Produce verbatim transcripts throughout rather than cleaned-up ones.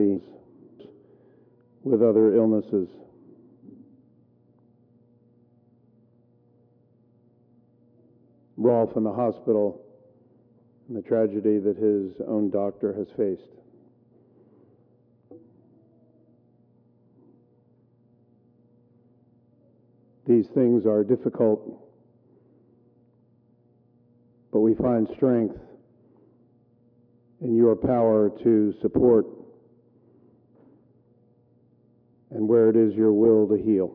with other illnesses. Rolf in the hospital and the tragedy that his own doctor has faced. These things are difficult, but we find strength in your power to support and where it is your will to heal.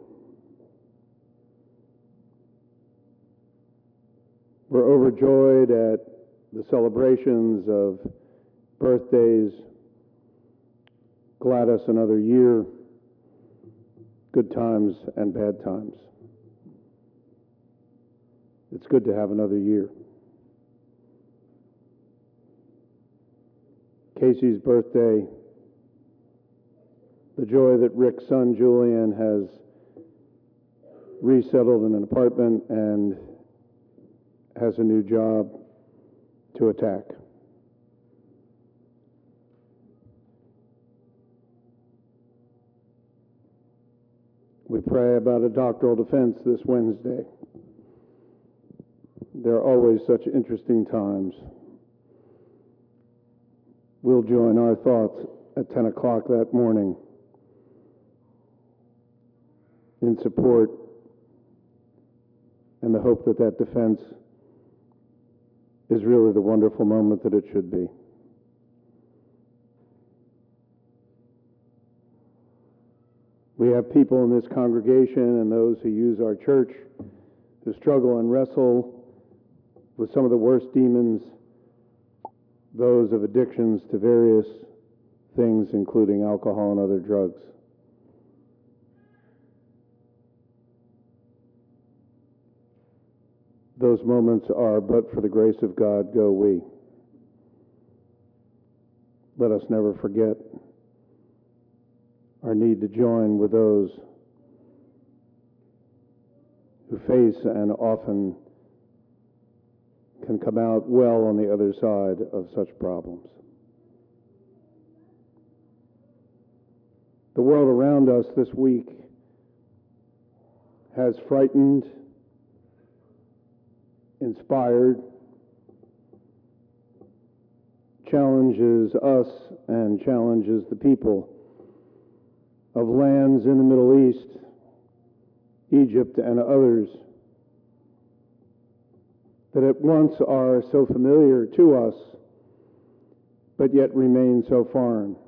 We're overjoyed at the celebrations of birthdays. Gladys, another year, good times and bad times. It's good to have another year. Casey's birthday, the joy that Rick's son Julian has resettled in an apartment and has a new job to attack. We pray about a doctoral defense this Wednesday. There are always such interesting times. We'll join our thoughts at ten o'clock that morning in support and the hope that that defense is really the wonderful moment that it should be. We have people in this congregation and those who use our church who struggle and wrestle with some of the worst demons, those of addictions to various things, including alcohol and other drugs. Those moments are, but for the grace of God, go we. Let us never forget our need to join with those who face and often can come out well on the other side of such problems. The world around us this week has frightened, inspired, challenges us and challenges the people of lands in the Middle East, Egypt, and others that at once are so familiar to us, but yet remain so foreign.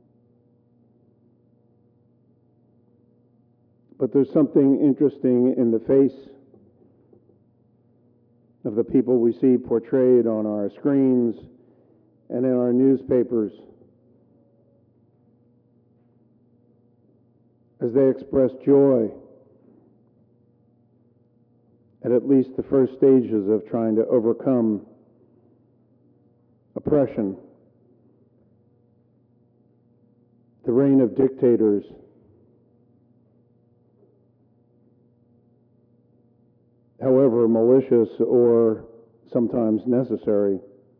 But there's something interesting in the face of the people we see portrayed on our screens and in our newspapers as they express joy at at least the first stages of trying to overcome oppression, the reign of dictators, however malicious or sometimes necessary.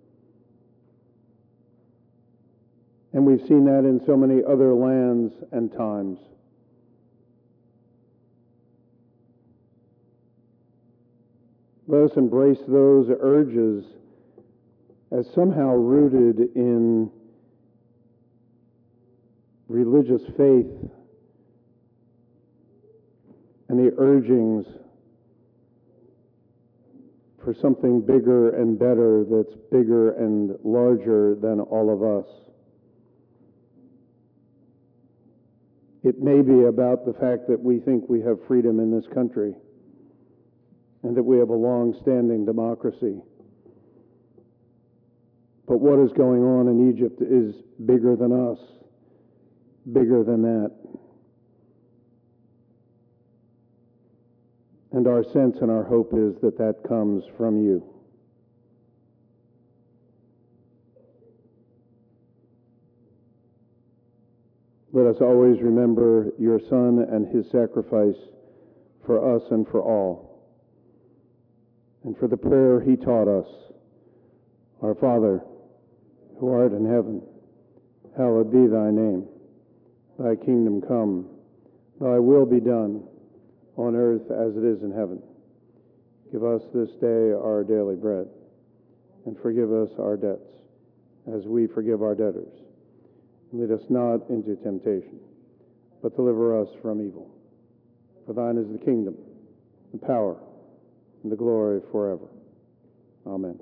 And we've seen that in so many other lands and times. Let us embrace those urges as somehow rooted in religious faith and the urgings for something bigger and better that's bigger and larger than all of us. It may be about the fact that we think we have freedom in this country and that we have a long-standing democracy. But what is going on in Egypt is bigger than us, bigger than that. And our sense and our hope is that that comes from you. Let us always remember your Son and his sacrifice for us and for all. And for the prayer he taught us, Our Father, who art in heaven, hallowed be thy name. Thy kingdom come, thy will be done, on earth as it is in heaven. Give us this day our daily bread, and forgive us our debts, as we forgive our debtors. And lead us not into temptation, but deliver us from evil. For thine is the kingdom, the power, and the glory forever. Amen.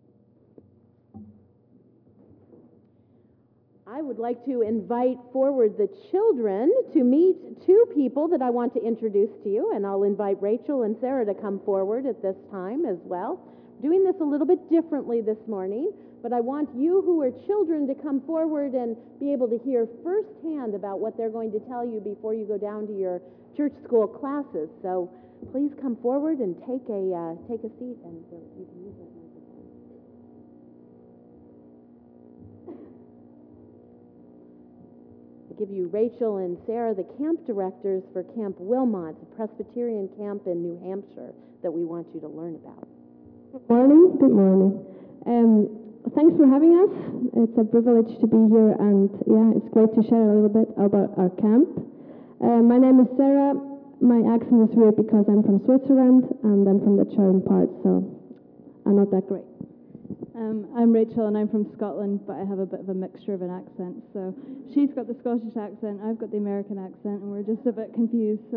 I would like to invite forward the children to meet two people that I want to introduce to you, and I'll invite Rachel and Sarah to come forward at this time as well. Doing this a little bit differently this morning, but I want you who are children to come forward and be able to hear firsthand about what they're going to tell you before you go down to your church school classes. So please come forward and take a uh, take a seat, and uh, you can use that microphone. I give you Rachel and Sarah, the camp directors for Camp Wilmot, a Presbyterian camp in New Hampshire that we want you to learn about. Good morning. Good morning. Um, thanks for having us. It's a privilege to be here, and yeah, it's great to share a little bit about our camp. Uh, my name is Sarah. My accent is weird because I'm from Switzerland and I'm from the Chatham part, so I'm not that great. Um, I'm Rachel and I'm from Scotland, but I have a bit of a mixture of an accent. So she's got the Scottish accent, I've got the American accent, and we're just a bit confused. So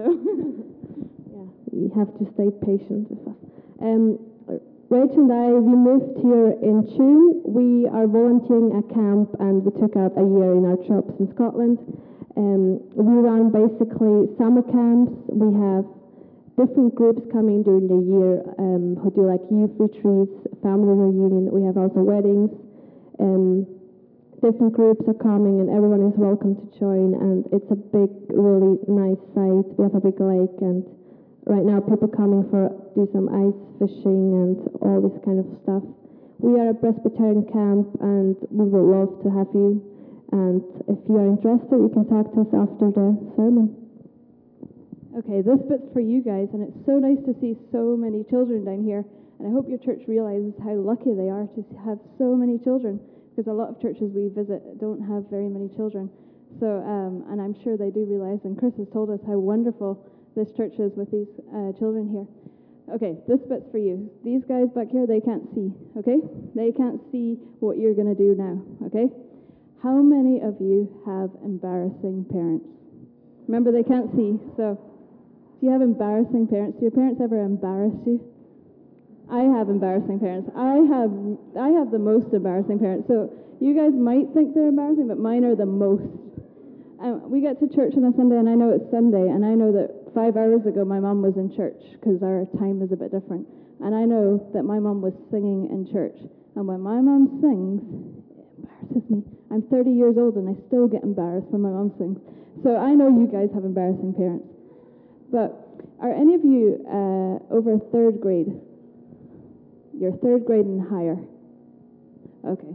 yeah, you have to stay patient with us. Um, Rachel and I, we moved here in June. We are volunteering at camp, and we took out a year in our jobs in Scotland. Um, we run basically summer camps. We have different groups coming during the year um, who do like youth retreats, family reunion. We have also weddings. Um, different groups are coming, and everyone is welcome to join. And it's a big, really nice site. We have a big lake, and right now people coming for do some ice fishing and all this kind of stuff. We are a Presbyterian camp, and we would love to have you. And if you are interested, you can talk to us after the sermon. okay, this bit's for you guys, and it's so nice to see so many children down here. And I hope your church realizes how lucky they are to have so many children, because a lot of churches we visit don't have very many children. So, um, and I'm sure they do realize, and Chris has told us how wonderful this church is with these uh, children here. Okay, this bit's for you. These guys back here, they can't see, okay? They can't see what you're going to do now, okay? How many of you have embarrassing parents? Remember, they can't see, so do you have embarrassing parents? Do your parents ever embarrass you? I have embarrassing parents. I have I have the most embarrassing parents. So you guys might think they're embarrassing, but mine are the most. Um, we get to church on a Sunday, and I know it's Sunday, and I know that five hours ago my mom was in church, because our time is a bit different. And I know that my mom was singing in church. And when my mom sings, it embarrasses me. I'm thirty years old, and I still get embarrassed when my mom sings. So I know you guys have embarrassing parents. But are any of you uh, over third grade? You're third grade and higher. Okay.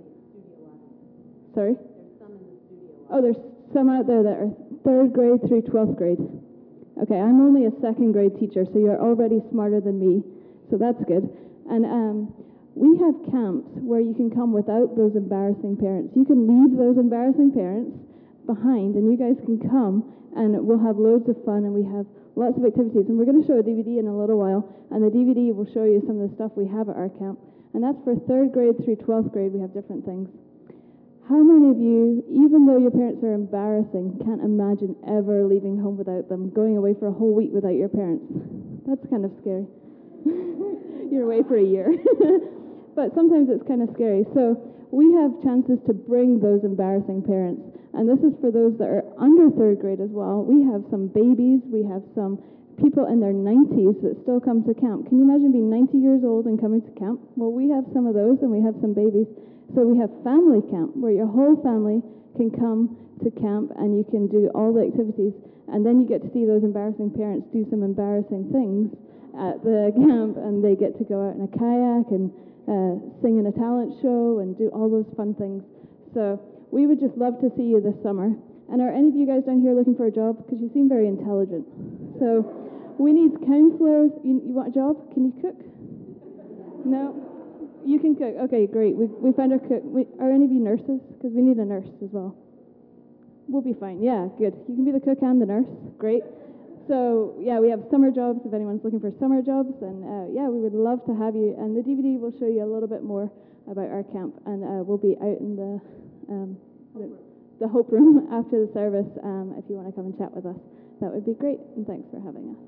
Sorry? There's some in the studio. Oh, there's some out there that are third grade through twelfth grade. Okay, I'm only a second grade teacher, so you're already smarter than me, so that's good. And um, we have camps where you can come without those embarrassing parents. You can leave those embarrassing parents behind, and you guys can come, and we'll have loads of fun, and we have lots of activities. And we're going to show a D V D in a little while, and the D V D will show you some of the stuff we have at our camp. And that's for third grade through twelfth grade. We have different things. How many of you, even though your parents are embarrassing, can't imagine ever leaving home without them, going away for a whole week without your parents? That's kind of scary. You're away for a year. But sometimes it's kind of scary. So we have chances to bring those embarrassing parents. And this is for those that are under third grade as well. We have some babies. We have some people in their nineties that still come to camp. Can you imagine being ninety years old and coming to camp? Well, we have some of those, and we have some babies. So we have family camp, where your whole family can come to camp, and you can do all the activities. And then you get to see those embarrassing parents do some embarrassing things at the camp, and they get to go out in a kayak and uh, sing in a talent show and do all those fun things. So we would just love to see you this summer. And are any of you guys down here looking for a job? Because you seem very intelligent. So we need counselors. You, you want a job? Can you cook? No? You can cook. Okay, great. We we found our cook. We, are any of you nurses? Because we need a nurse as well. We'll be fine. Yeah, good. You can be the cook and the nurse. Great. So, yeah, we have summer jobs if anyone's looking for summer jobs. And, uh, yeah, we would love to have you. And the D V D will show you a little bit more about our camp. And uh, we'll be out in the, um, the Hope Room after the service um, if you want to come and chat with us. That would be great. And thanks for having us.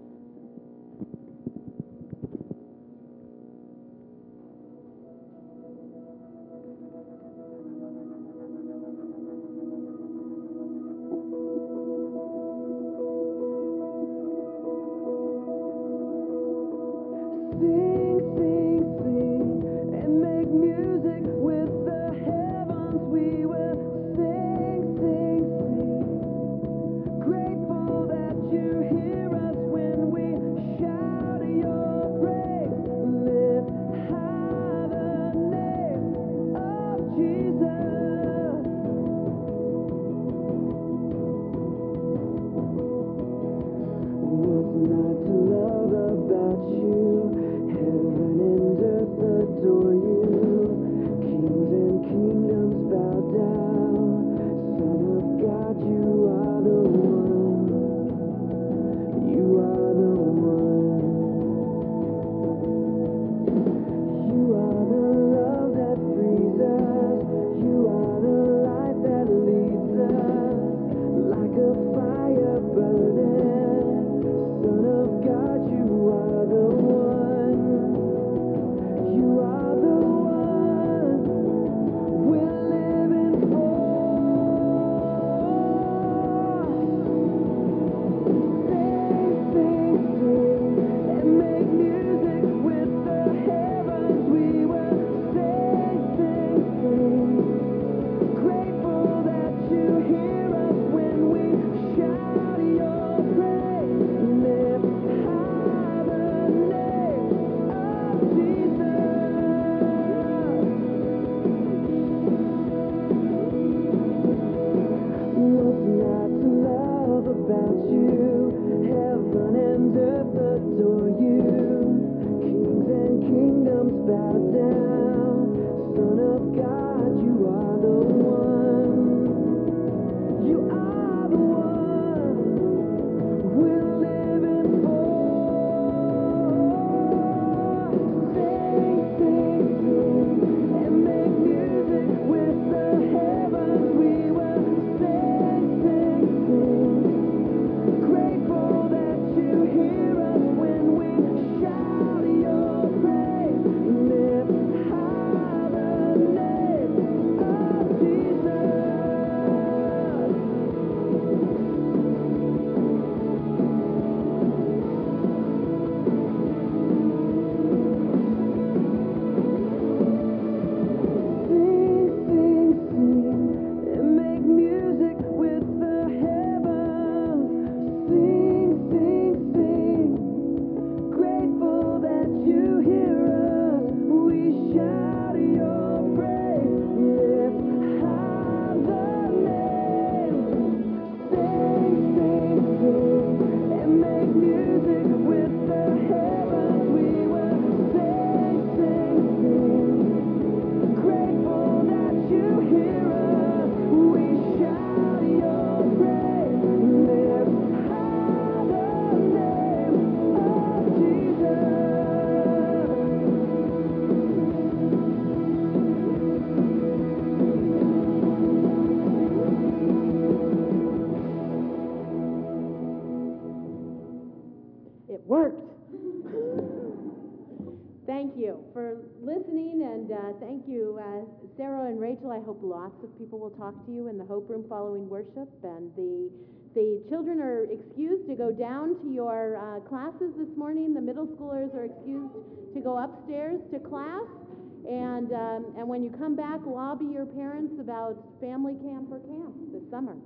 Thank you for listening, and uh, thank you, uh, Sarah and Rachel. I hope lots of people will talk to you in the Hope Room following worship, and the the children are excused to go down to your uh, classes this morning. The middle schoolers are excused to go upstairs to class, and um, and when you come back, lobby your parents about family camp or camp this summer.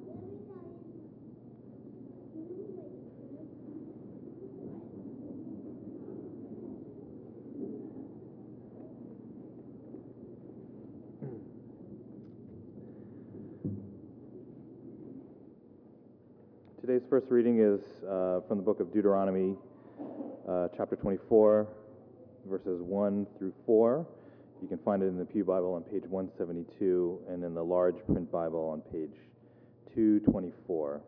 Today's first reading is uh, from the book of Deuteronomy, uh, chapter twenty-four, verses one through four. You can find it in the Pew Bible on page one seventy-two and in the large print Bible on page two twenty-four.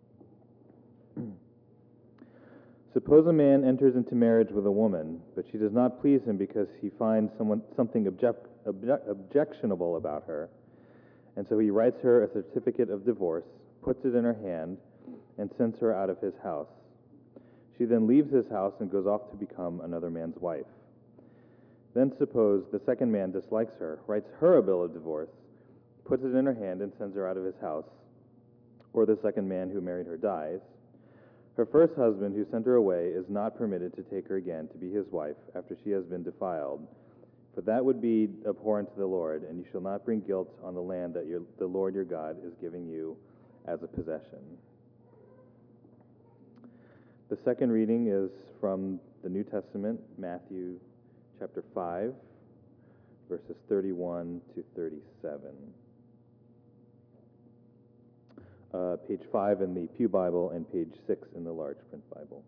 Suppose a man enters into marriage with a woman, but she does not please him because he finds someone, something object, object, objectionable about her. And so he writes her a certificate of divorce, puts it in her hand, and sends her out of his house. She then leaves his house and goes off to become another man's wife. Then suppose the second man dislikes her, writes her a bill of divorce, puts it in her hand, and sends her out of his house. Or the second man who married her dies. Her first husband, who sent her away, is not permitted to take her again to be his wife after she has been defiled, for that would be abhorrent to the Lord, and you shall not bring guilt on the land that your, the Lord your God is giving you as a possession. The second reading is from the New Testament, Matthew chapter five, verses thirty-one to thirty-seven. Uh, page five in the Pew Bible and page six in the large print Bible.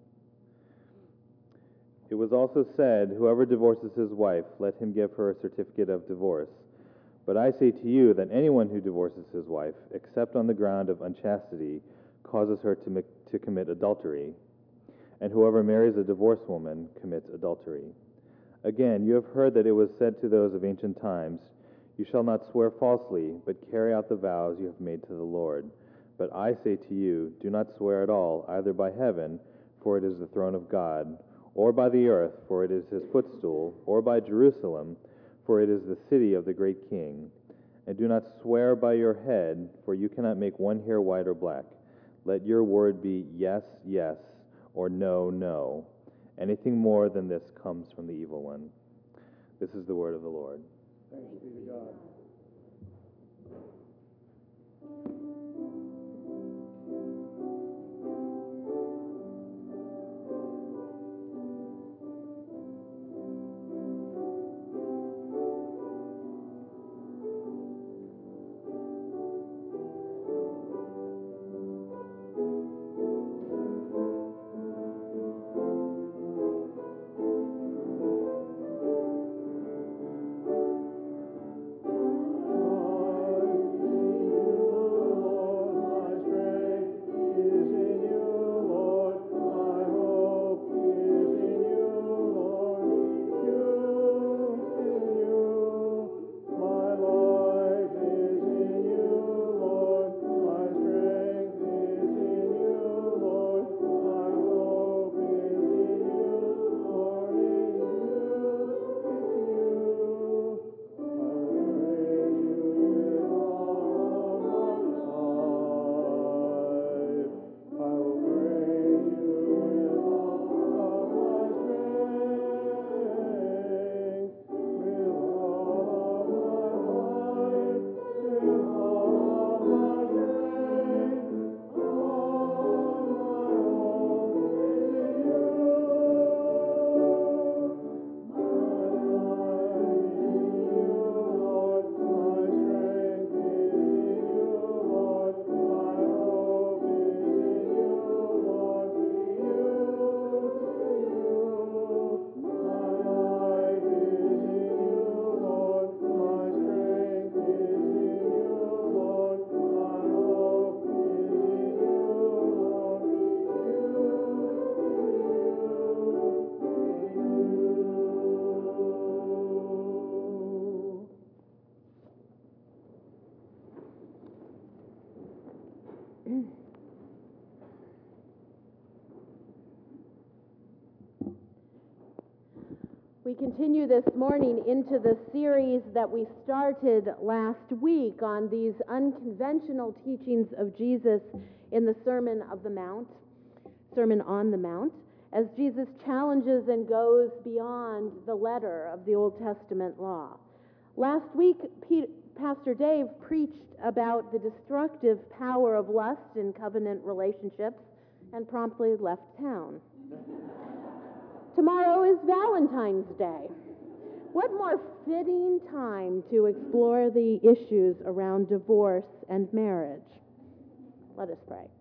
It was also said, whoever divorces his wife, let him give her a certificate of divorce. But I say to you that anyone who divorces his wife, except on the ground of unchastity, causes her to, to commit adultery. And whoever marries a divorced woman commits adultery. Again, you have heard that it was said to those of ancient times, you shall not swear falsely, but carry out the vows you have made to the Lord. But I say to you, do not swear at all, either by heaven, for it is the throne of God, or by the earth, for it is his footstool, or by Jerusalem, for it is the city of the great King. And do not swear by your head, for you cannot make one hair white or black. Let your word be yes, yes, or no, no. Anything more than this comes from the evil one. This is the word of the Lord. Thanks be to God. We continue this morning into the series that we started last week on these unconventional teachings of Jesus in the Sermon of the Mount, Sermon on the Mount, as Jesus challenges and goes beyond the letter of the Old Testament law. Last week, Pete, Pastor Dave preached about the destructive power of lust in covenant relationships and promptly left town. Tomorrow is Valentine's Day. What more fitting time to explore the issues around divorce and marriage? Let us pray.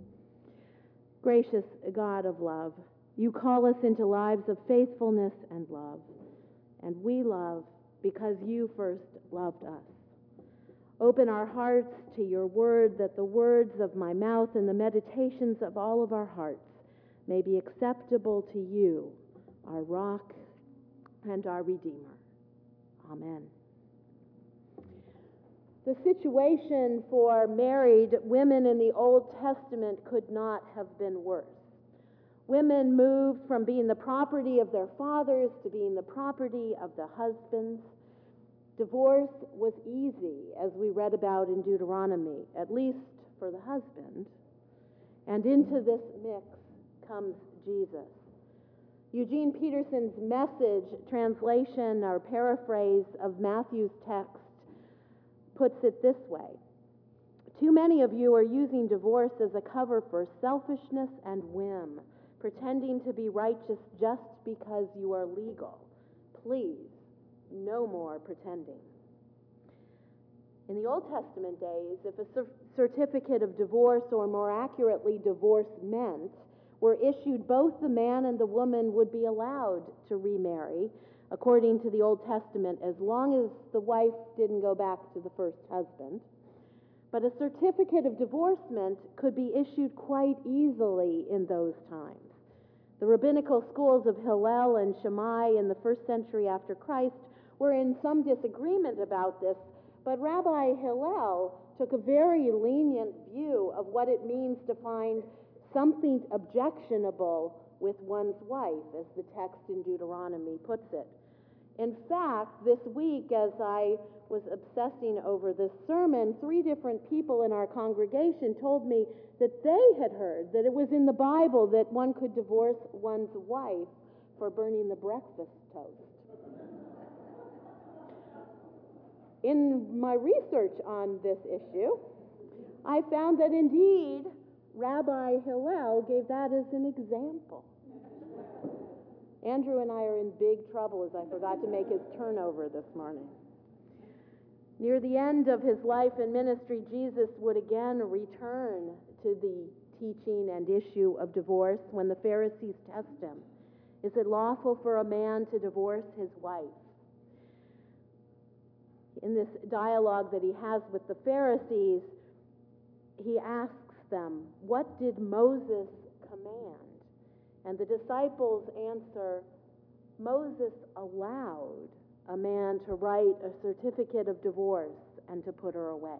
Gracious God of love, you call us into lives of faithfulness and love, and we love because you first loved us. Open our hearts to your word, that the words of my mouth and the meditations of all of our hearts may be acceptable to you, our rock and our Redeemer. Amen. The situation for married women in the Old Testament could not have been worse. Women moved from being the property of their fathers to being the property of the husbands. Divorce was easy, as we read about in Deuteronomy, at least for the husband. And into this mix comes Jesus. Eugene Peterson's Message translation or paraphrase of Matthew's text puts it this way: too many of you are using divorce as a cover for selfishness and whim, pretending to be righteous just because you are legal. Please, no more pretending. In the Old Testament days, if a cer- certificate of divorce, or more accurately, divorcement, were issued, both the man and the woman would be allowed to remarry, according to the Old Testament, as long as the wife didn't go back to the first husband. But a certificate of divorcement could be issued quite easily in those times. The rabbinical schools of Hillel and Shammai in the first century after Christ were in some disagreement about this, but Rabbi Hillel took a very lenient view of what it means to find something objectionable with one's wife, as the text in Deuteronomy puts it. In fact, this week, as I was obsessing over this sermon, three different people in our congregation told me that they had heard that it was in the Bible that one could divorce one's wife for burning the breakfast toast. In my research on this issue, I found that indeed Rabbi Hillel gave that as an example. Andrew and I are in big trouble, as I forgot to make his turnover this morning. Near the end of his life and ministry, Jesus would again return to the teaching and issue of divorce when the Pharisees test him. Is it lawful for a man to divorce his wife? In this dialogue that he has with the Pharisees, he asks them, "What did Moses command?" And the disciples answer, "Moses allowed a man to write a certificate of divorce and to put her away."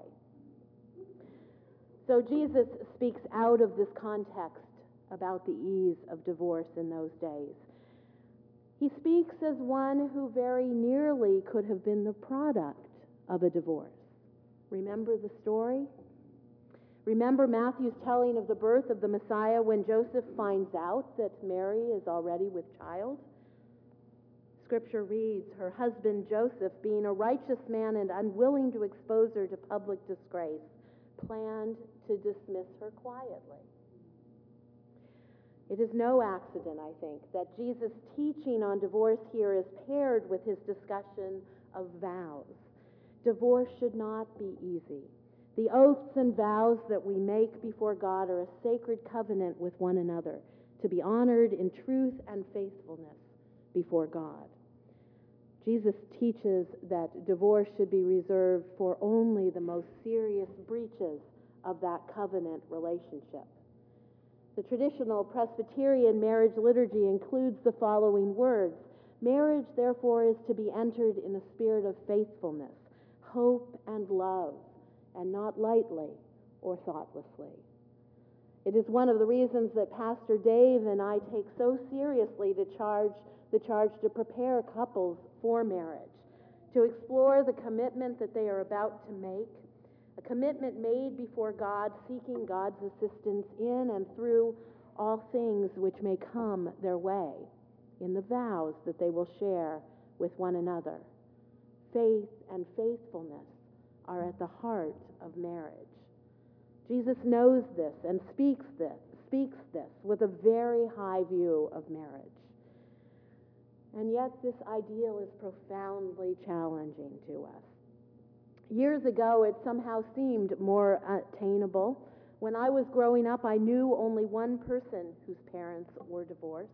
So Jesus speaks out of this context about the ease of divorce in those days. He speaks as one who very nearly could have been the product of a divorce. Remember the story? Remember Matthew's telling of the birth of the Messiah when Joseph finds out that Mary is already with child? Scripture reads, her husband Joseph, being a righteous man and unwilling to expose her to public disgrace, planned to dismiss her quietly. It is no accident, I think, that Jesus' teaching on divorce here is paired with his discussion of vows. Divorce should not be easy. The oaths and vows that we make before God are a sacred covenant with one another, to be honored in truth and faithfulness before God. Jesus teaches that divorce should be reserved for only the most serious breaches of that covenant relationship. The traditional Presbyterian marriage liturgy includes the following words: marriage, therefore, is to be entered in a spirit of faithfulness, hope, and love, and not lightly or thoughtlessly. It is one of the reasons that Pastor Dave and I take so seriously to charge the charge to prepare couples for marriage, to explore the commitment that they are about to make, a commitment made before God, seeking God's assistance in and through all things which may come their way, in the vows that they will share with one another. Faith and faithfulness are at the heart of marriage. Jesus knows this and speaks this, speaks this with a very high view of marriage. And yet this ideal is profoundly challenging to us. Years ago, it somehow seemed more attainable. When I was growing up, I knew only one person whose parents were divorced.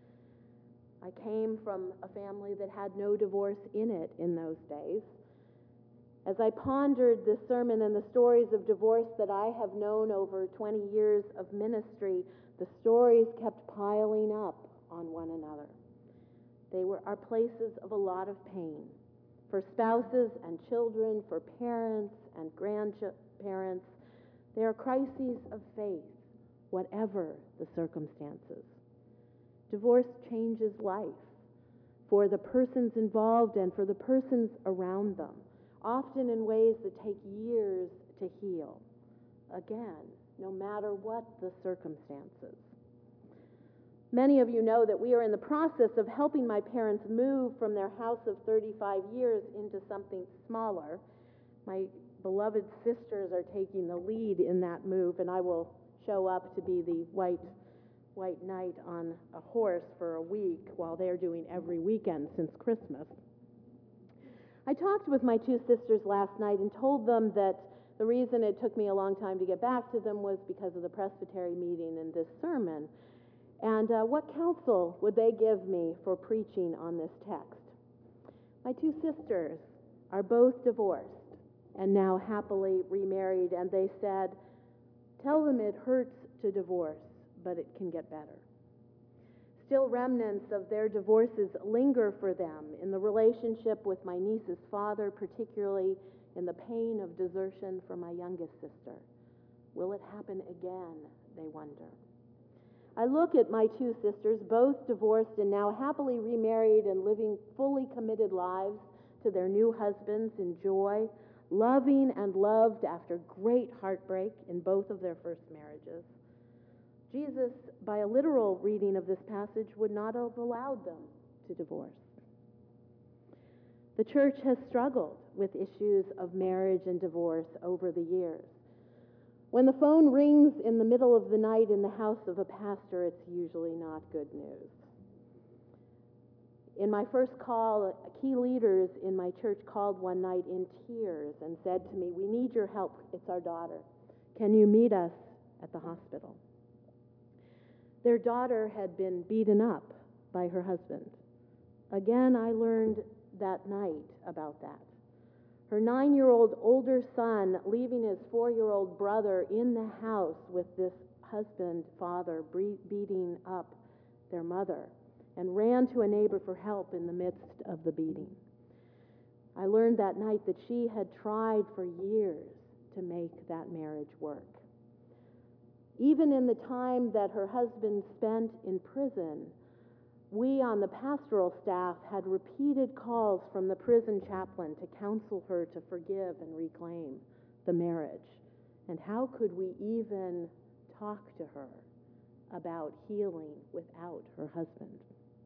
I came from a family that had no divorce in it in those days. As I pondered this sermon and the stories of divorce that I have known over twenty years of ministry, the stories kept piling up on one another. They were are places of a lot of pain for spouses and children, for parents and grandparents. They are crises of faith, whatever the circumstances. Divorce changes life for the persons involved and for the persons around them, often in ways that take years to heal. Again, no matter what the circumstances. Many of you know that we are in the process of helping my parents move from their house of thirty-five years into something smaller. My beloved sisters are taking the lead in that move, and I will show up to be the white white knight on a horse for a week while they're doing every weekend since Christmas. I talked with my two sisters last night and told them that the reason it took me a long time to get back to them was because of the presbytery meeting and this sermon. And uh, what counsel would they give me for preaching on this text? My two sisters are both divorced and now happily remarried, and they said, tell them it hurts to divorce, but it can get better. Still, remnants of their divorces linger for them in the relationship with my niece's father, particularly in the pain of desertion from my youngest sister. Will it happen again, they wonder. I look at my two sisters, both divorced and now happily remarried and living fully committed lives to their new husbands in joy, loving and loved after great heartbreak in both of their first marriages. Jesus, by a literal reading of this passage, would not have allowed them to divorce. The church has struggled with issues of marriage and divorce over the years. When the phone rings in the middle of the night in the house of a pastor, it's usually not good news. In my first call, key leaders in my church called one night in tears and said to me, we need your help. It's our daughter. Can you meet us at the hospital? Their daughter had been beaten up by her husband. Again, I learned that night about that. Her nine-year-old older son leaving his four-year-old brother in the house with this husband, father, beating up their mother, and ran to a neighbor for help in the midst of the beating. I learned that night that she had tried for years to make that marriage work. Even in the time that her husband spent in prison, we on the pastoral staff had repeated calls from the prison chaplain to counsel her to forgive and reclaim the marriage. And how could we even talk to her about healing without her husband?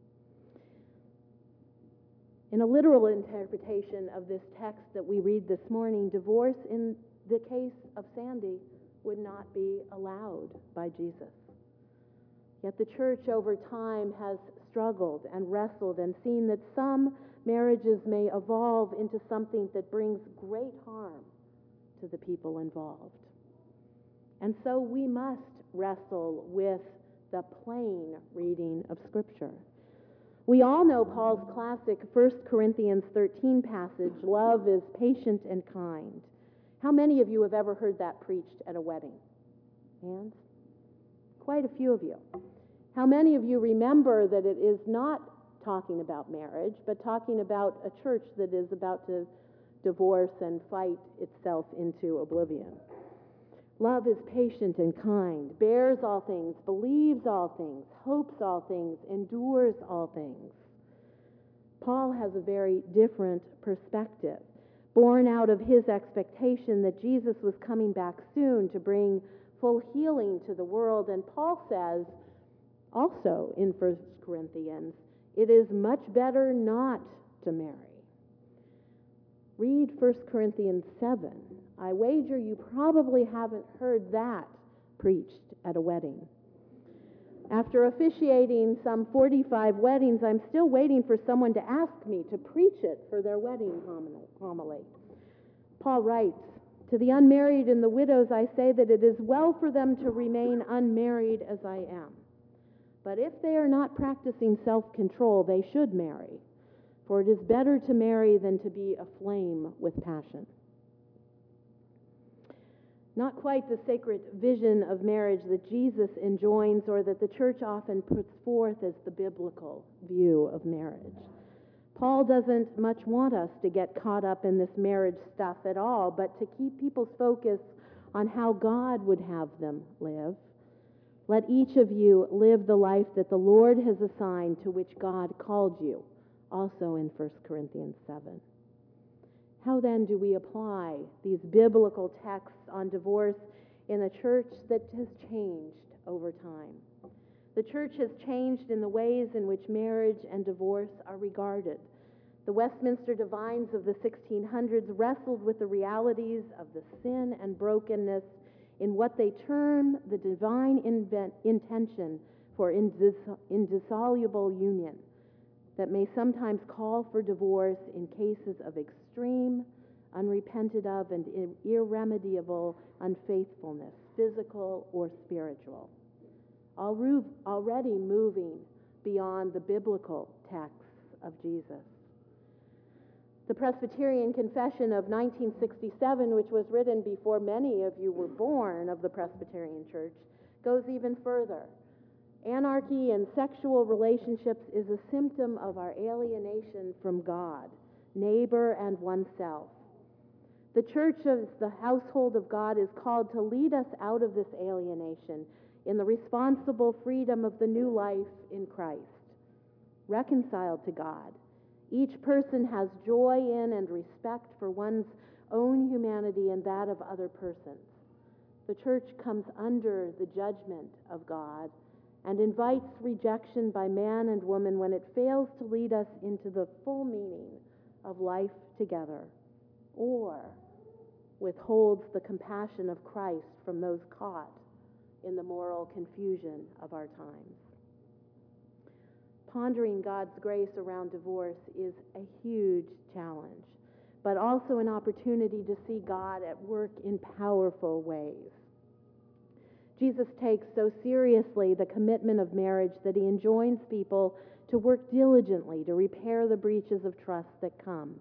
In a literal interpretation of this text that we read this morning, divorce in the case of Sandy would not be allowed by Jesus. Yet the church over time has struggled and wrestled and seen that some marriages may evolve into something that brings great harm to the people involved. And so we must wrestle with the plain reading of Scripture. We all know Paul's classic First Corinthians thirteen passage, love is patient and kind. How many of you have ever heard that preached at a wedding? Hands? Quite a few of you. How many of you remember that it is not talking about marriage, but talking about a church that is about to divorce and fight itself into oblivion? Love is patient and kind, bears all things, believes all things, hopes all things, endures all things. Paul has a very different perspective, born out of his expectation that Jesus was coming back soon to bring full healing to the world. And Paul says, also in First Corinthians, it is much better not to marry. Read First Corinthians seven. I wager you probably haven't heard that preached at a wedding. After officiating some forty-five weddings, I'm still waiting for someone to ask me to preach it for their wedding homily. Paul writes, to the unmarried and the widows I say that it is well for them to remain unmarried as I am. But if they are not practicing self-control, they should marry, for it is better to marry than to be aflame with passion. Not quite the sacred vision of marriage that Jesus enjoins or that the church often puts forth as the biblical view of marriage. Paul doesn't much want us to get caught up in this marriage stuff at all, but to keep people's focus on how God would have them live. Let each of you live the life that the Lord has assigned, to which God called you, also in First Corinthians seven. How then do we apply these biblical texts on divorce in a church that has changed over time? The church has changed in the ways in which marriage and divorce are regarded. The Westminster divines of the sixteen hundreds wrestled with the realities of the sin and brokenness in what they term the divine invent, intention for indis- indissoluble union that may sometimes call for divorce in cases of extreme, unrepented of, and irremediable unfaithfulness, physical or spiritual. Already moving beyond the biblical texts of Jesus. The Presbyterian Confession of nineteen sixty-seven, which was written before many of you were born of the Presbyterian Church, goes even further. Anarchy in sexual relationships is a symptom of our alienation from God, neighbor, and oneself. The church as the household of God is called to lead us out of this alienation in the responsible freedom of the new life in Christ. Reconciled to God, each person has joy in and respect for one's own humanity and that of other persons. The church comes under the judgment of God and invites rejection by man and woman when it fails to lead us into the full meaning of life together, or withholds the compassion of Christ from those caught in the moral confusion of our times. Pondering God's grace around divorce is a huge challenge, but also an opportunity to see God at work in powerful ways. Jesus takes so seriously the commitment of marriage that he enjoins people to work diligently to repair the breaches of trust that come,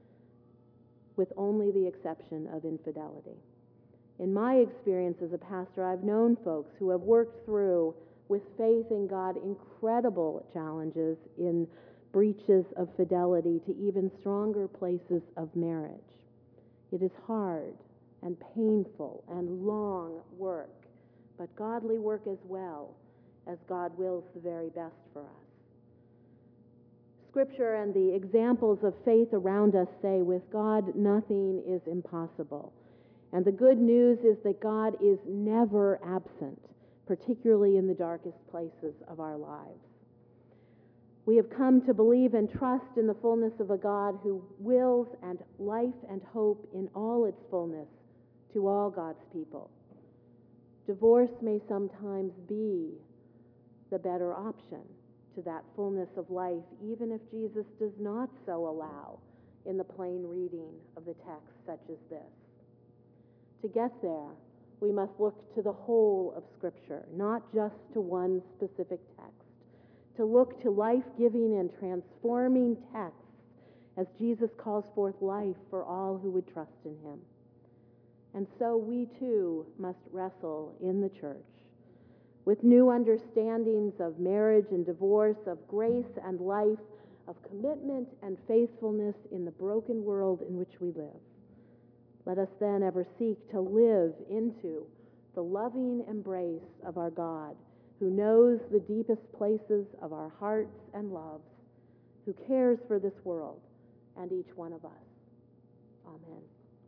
with only the exception of infidelity. In my experience as a pastor, I've known folks who have worked through, with faith in God, incredible challenges in breaches of fidelity to even stronger places of marriage. It is hard and painful and long work, but godly work as well, as God wills the very best for us. Scripture and the examples of faith around us say, with God, nothing is impossible. And the good news is that God is never absent, particularly in the darkest places of our lives. We have come to believe and trust in the fullness of a God who wills and life and hope in all its fullness to all God's people. Divorce may sometimes be the better option to that fullness of life, even if Jesus does not so allow in the plain reading of the text such as this. To get there, we must look to the whole of Scripture, not just to one specific text. To look to life-giving and transforming texts as Jesus calls forth life for all who would trust in him. And so we too must wrestle in the church with new understandings of marriage and divorce, of grace and life, of commitment and faithfulness in the broken world in which we live. Let us then ever seek to live into the loving embrace of our God, who knows the deepest places of our hearts and loves, who cares for this world and each one of us. Amen.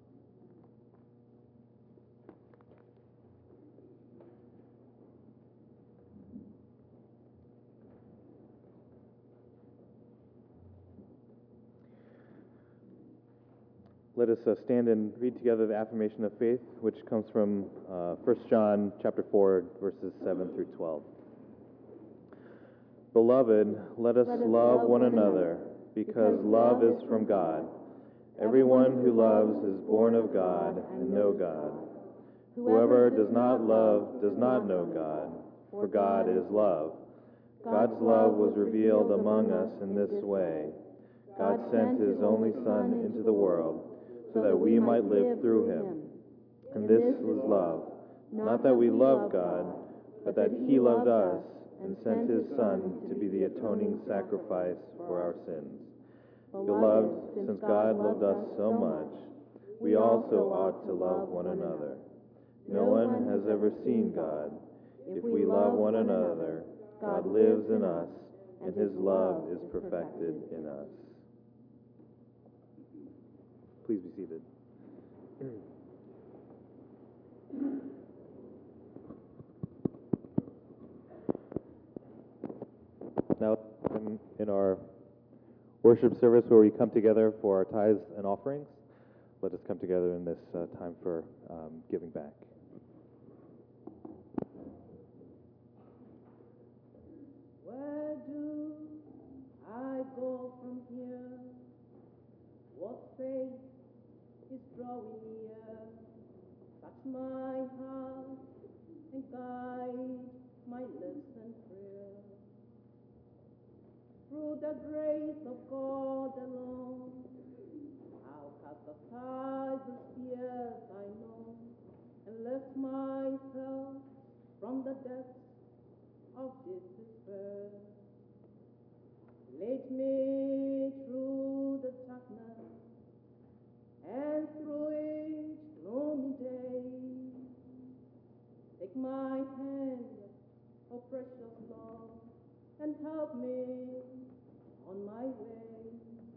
Let us uh, stand and read together the affirmation of faith, which comes from uh, First John chapter four, verses seven through twelve. Beloved, let us, let us love, love one another, because love is from God. Everyone who loves is born of God and know God. Whoever does not love does not know God, for God is love. God's love was revealed among us in this way. God sent his only Son into the world, so that we might live through him. And this was love, not that we loved God, but that he loved us and sent his Son to be the atoning sacrifice for our sins. Beloved, since God loved us so much, we also ought to love one another. No one has ever seen God. If we love one another, God lives in us, and his love is perfected in us. Please be seated. Now, in, in our worship service where we come together for our tithes and offerings, let us come together in this uh, time for um, giving back. Where do I go from here? What faith is drawing near? Touch my heart and guide my lips and prayer. Through the grace of God alone, I'll cast aside the fears I know and lift myself from the depths of this despair. Lead me through the darkness and through each gloomy day. Take my hand, oh precious Lord, and help me on my way.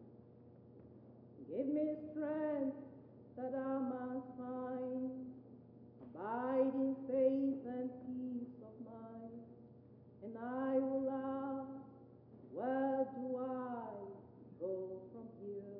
Give me strength that I must find abiding faith and peace of mind, and I will ask, where do I go from here?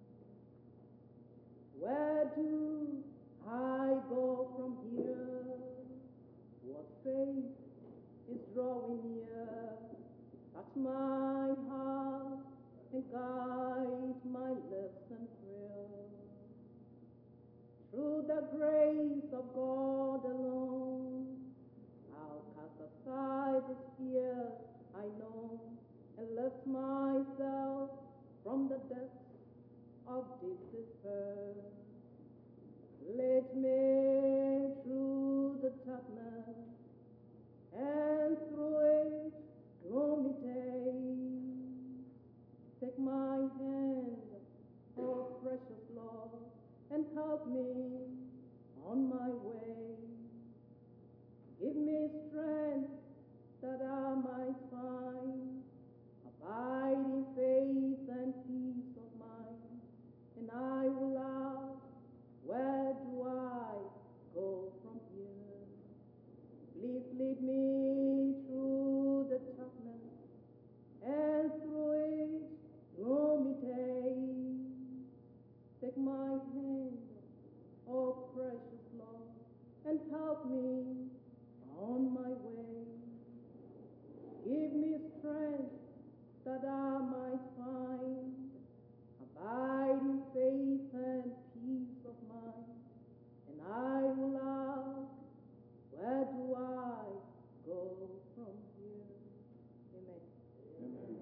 Where do I go from here? What faith is drawing near? Touch my heart and guide my lips and prayer. Through the grace of God alone, I'll cast aside the fears I know and lift myself from the depths of deep despair. Lead me through the darkness and through each gloomy day. Take my hand, oh precious Lord, and help me on my way. Give me strength that I might find abiding faith and peace of mind, and I will ask, where do I go from here? Please lead me through the darkness and through each gloomy day. Take my hand, oh precious Lord, and help me on my way. Give me strength that I might find abiding faith and peace of mind, and I will ask, where do I go from here? Amen. Amen.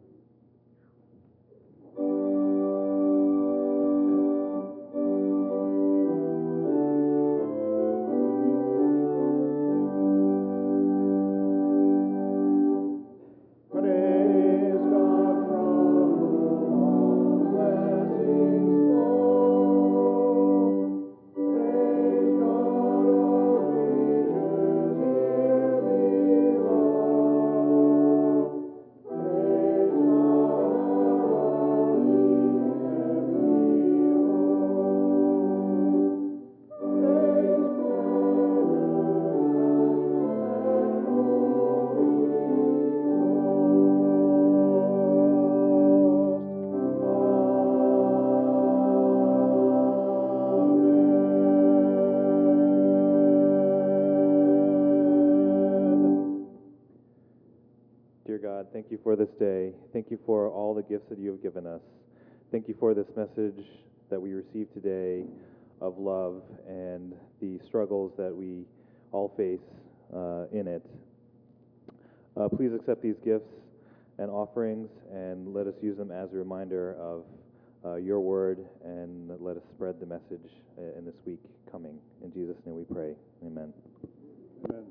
Praise God from whom all blessings flow. Praise God, all creatures here below. Praise God above the heavenly host. Praise Dear God, thank you for this day. Thank you for all the gifts that you have given us. Thank you for this message that we received today of love and the struggles that we all face uh, in it. Uh, please accept these gifts and offerings and let us use them as a reminder of uh, your word, and let us spread the message uh, in this week coming. In Jesus' name we pray. Amen. Amen.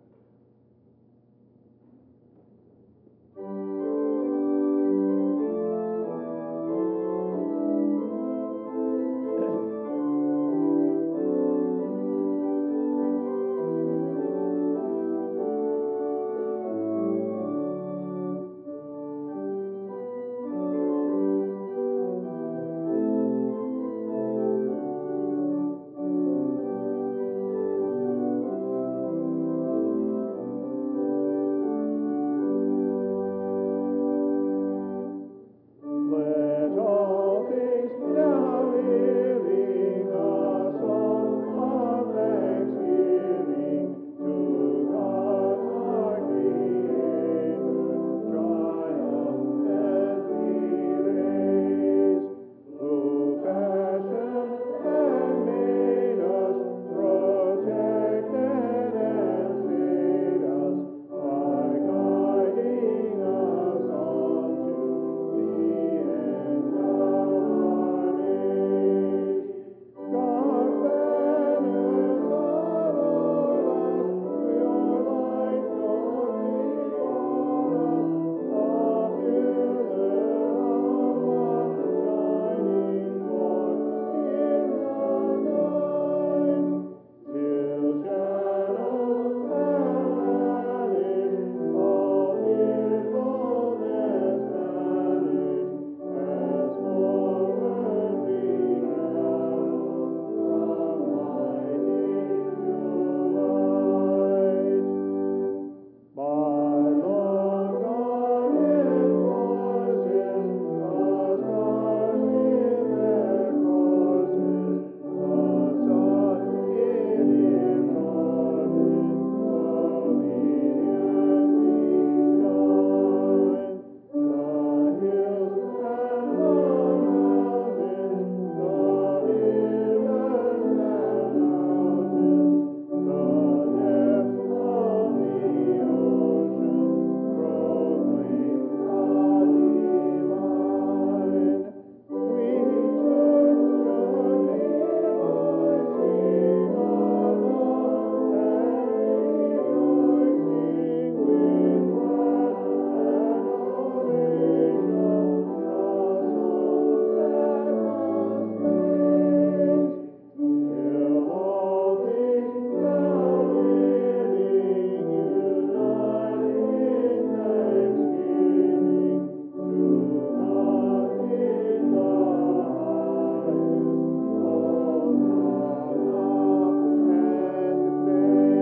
Let all things now living a song of thanksgiving to God our Creator, triumphantly raise, who fashioned and made us, protected and saved us by guiding us on to the end of our days. God's banners are o'er us, your light goes before us, a pillar of fire shining forth in the night, till shadows have vanished, all fearfulness vanished, as forward we travel from light into light. My Lord God enforces the stars in their courses, the sun in its orbit, obediently shine. The hills and the mountains, the rivers and mountains, the depths of the ocean proclaim God divine. We too should be voicing our love and rejoicing with glad adoration, a song that must praise, till all things now living unite in thanksgiving to God in the highest, Hosanna and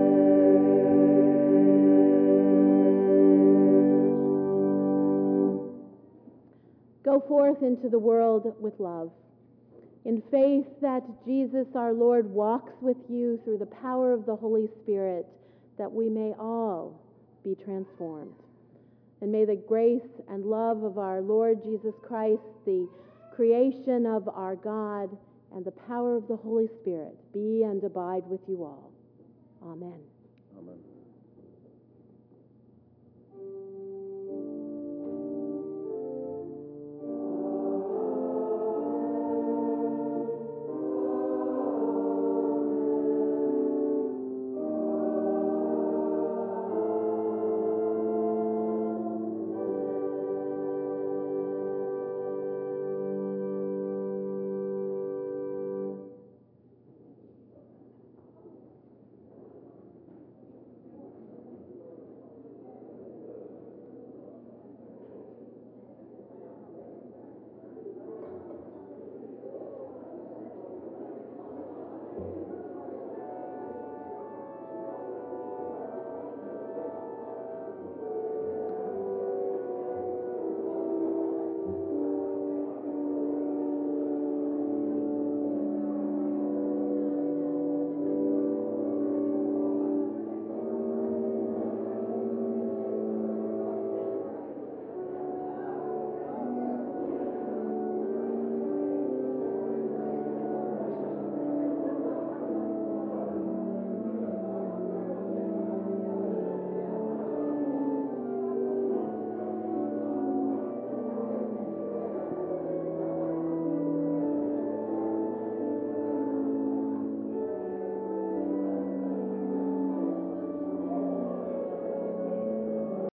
praise. Go forth into the world with love, in faith that Jesus our Lord walks with you through the power of the Holy Spirit, that we may all be transformed. And may the grace and love of our Lord Jesus Christ, the creation of our God, and the power of the Holy Spirit be and abide with you all. Amen.